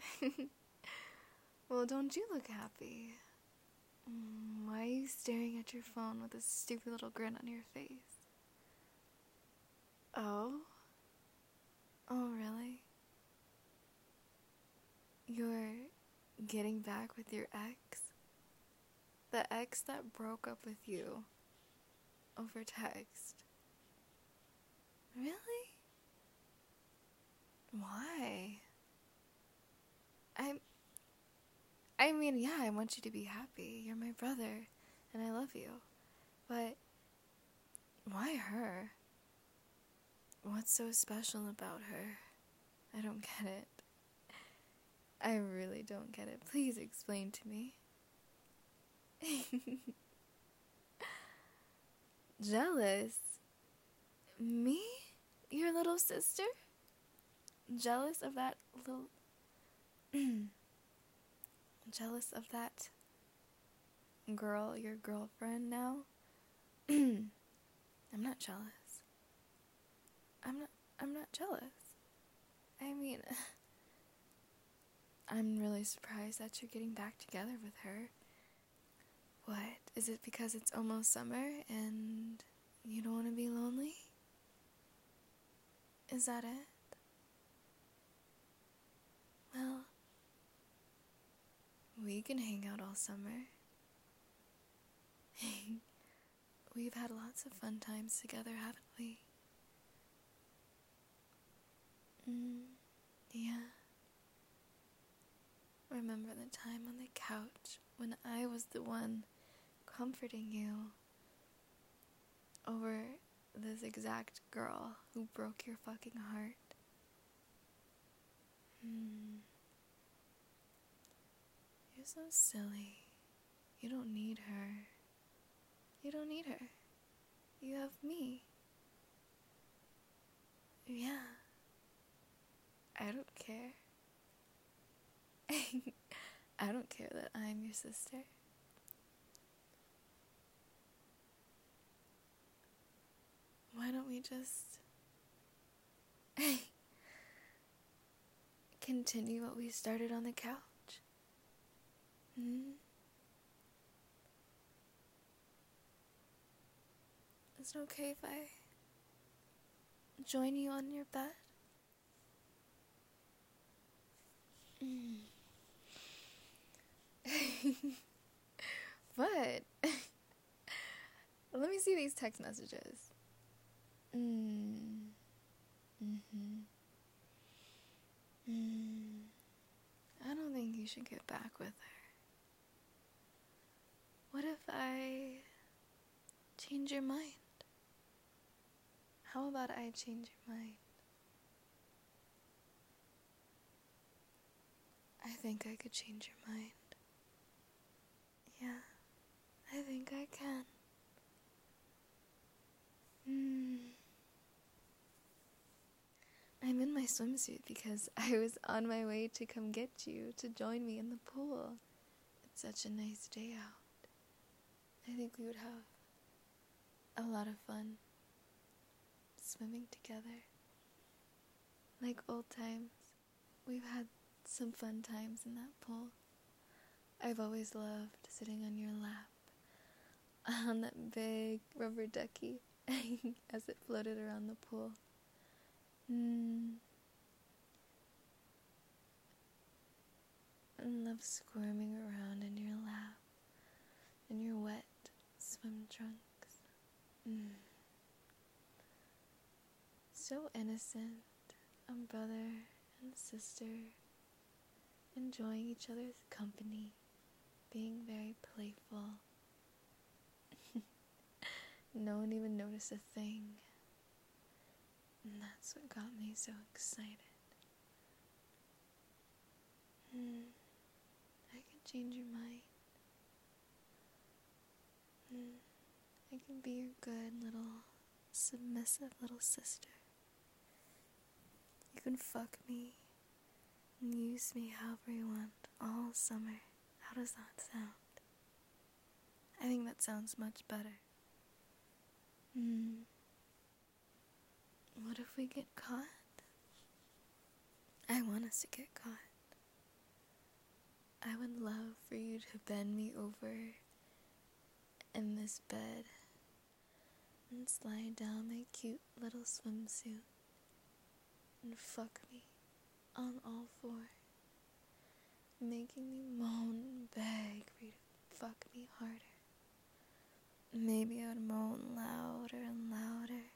Well, don't you look happy? Why are you staring at your phone with a stupid little grin on your face? Oh? Oh, really? You're getting back with your ex? The ex that broke up with you over text? Really? Why? I I mean, yeah, I want you to be happy. You're my brother, and I love you. But why her? What's so special about her? I don't get it. I really don't get it. Please explain to me. Jealous? Me? Your little sister? Jealous of that little... Jealous of that girl, your girlfriend now? I'm not jealous. I'm not jealous. I mean, I'm really surprised that you're getting back together with her. What? Is it because it's almost summer and you don't want to be lonely? Is that it? Well, we can hang out all summer. We've had lots of fun times together, haven't we? Yeah. Remember the time on the couch when I was the one comforting you over this exact girl who broke your fucking heart? You're so silly. You don't need her. You don't need her. You have me. Yeah. I don't care. I don't care that I'm your sister. Why don't we just continue what we started on the couch? Is it okay if I join you on your bed? What? Let me see these text messages. I don't think you should get back with her. What if I change your mind? How about I change your mind? I think I could change your mind. Yeah, I think I can. I'm in my swimsuit because I was on my way to come get you to join me in the pool. It's such a nice day out. I think we would have a lot of fun swimming together. Like old times. We've had some fun times in that pool. I've always loved sitting on your lap on that big rubber ducky as it floated around the pool. I love squirming around in your lap, in your wet swim trunks. So innocent, a brother and sister, enjoying each other's company, being very playful. No one even noticed a thing. And that's what got me so excited. I can change your mind. I can be your good little, submissive little sister. You can fuck me and use me however you want all summer. How does that sound? I think that sounds much better. What if we get caught? I want us to get caught. I would love for you to bend me over in this bed and slide down my cute little swimsuit and fuck me on all fours, making me moan and beg for you to fuck me harder. Maybe I would moan louder and louder,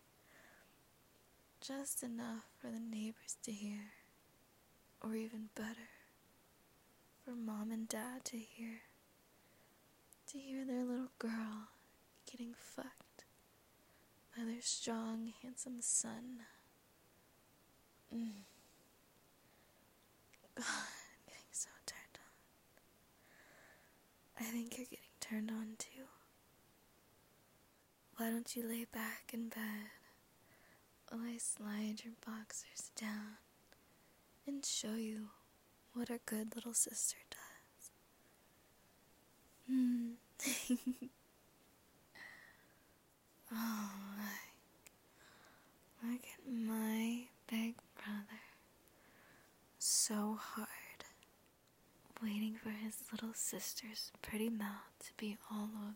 just enough for the neighbors to hear, or even better, for Mom and Dad to hear their little girl getting fucked by their strong, handsome son. God, I'm getting so turned on. I think you're getting turned on too. Why don't you lay back in bed while I slide your boxers down and show you what a good little sister does? Oh my, look at my big brother, so hard, waiting for his little sister's pretty mouth to be all over.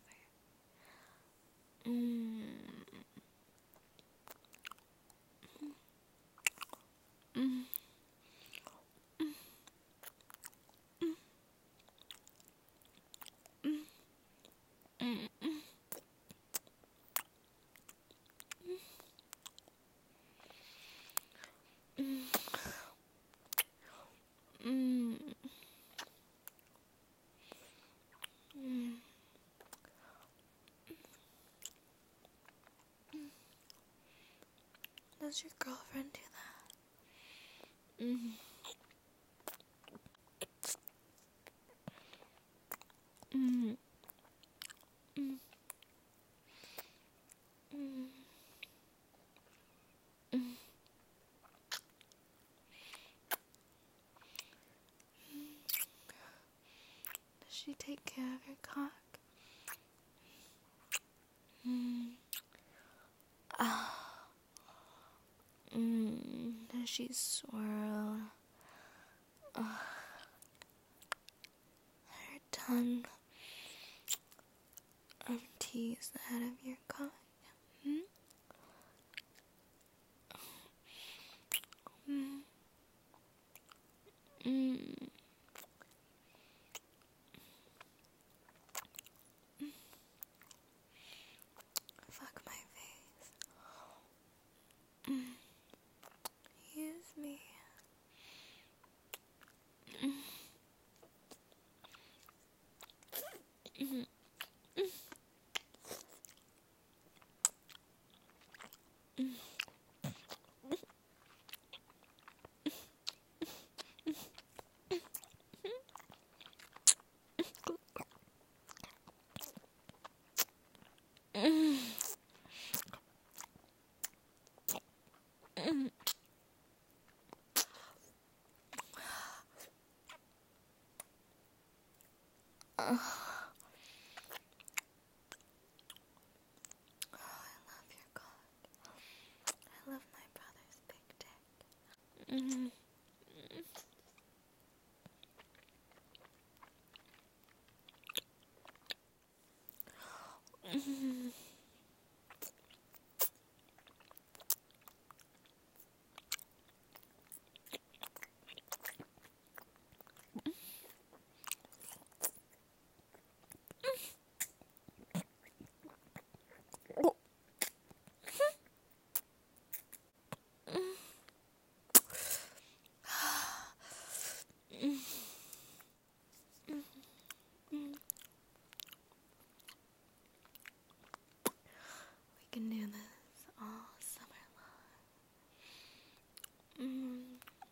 Does your girlfriend do that? Does she take care of your cock? Does she swirl her tongue and tease the head of your cock? Fuck my face. Use me. Oh, I love your cock. I love my brother's big dick. We can do this all summer long.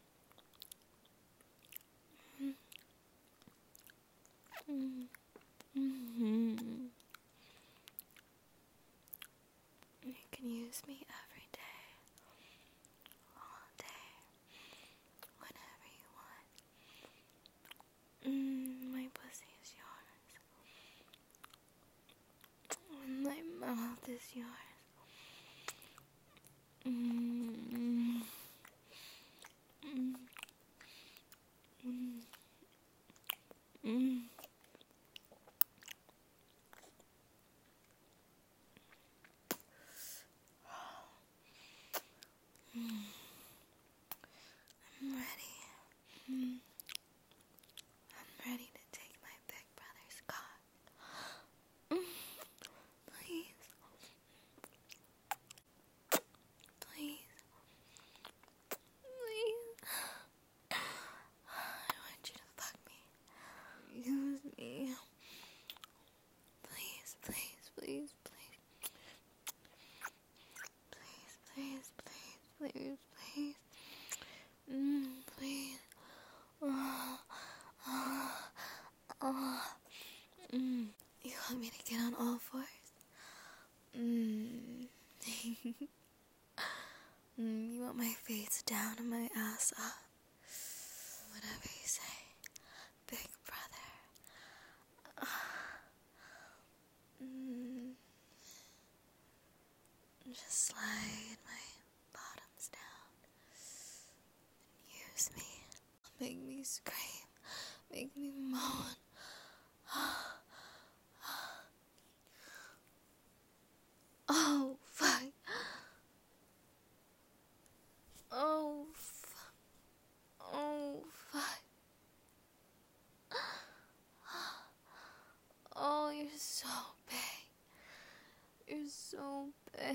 You can use me every day, all day, whenever you want. My pussy is yours. My mouth is yours. Mm. I'm ready. I'm ready to take my big brother's cock. Please. Please. Please. I want you to fuck me. Use me. Please, please, please, please. Please, please, please, please. Please. You want me to get on all fours? You want my face down and my ass up? Whatever you say, big brother. Just slide my bottoms down and use me. Make me scream. Make me moan. Oh, fuck. Oh, fuck. Oh, fuck. Oh, you're so big. You're so big.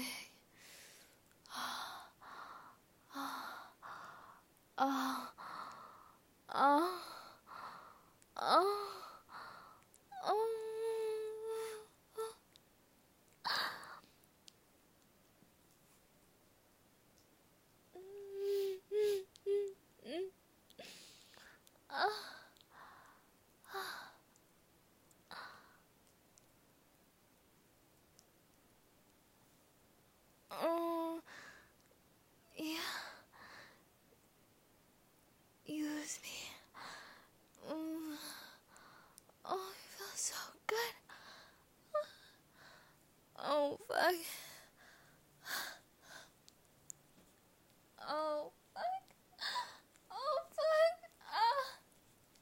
Oh, oh, oh, oh. Oh, yeah. Use me. Oh, it feels so good. Oh, fuck. Oh, fuck. Oh, fuck.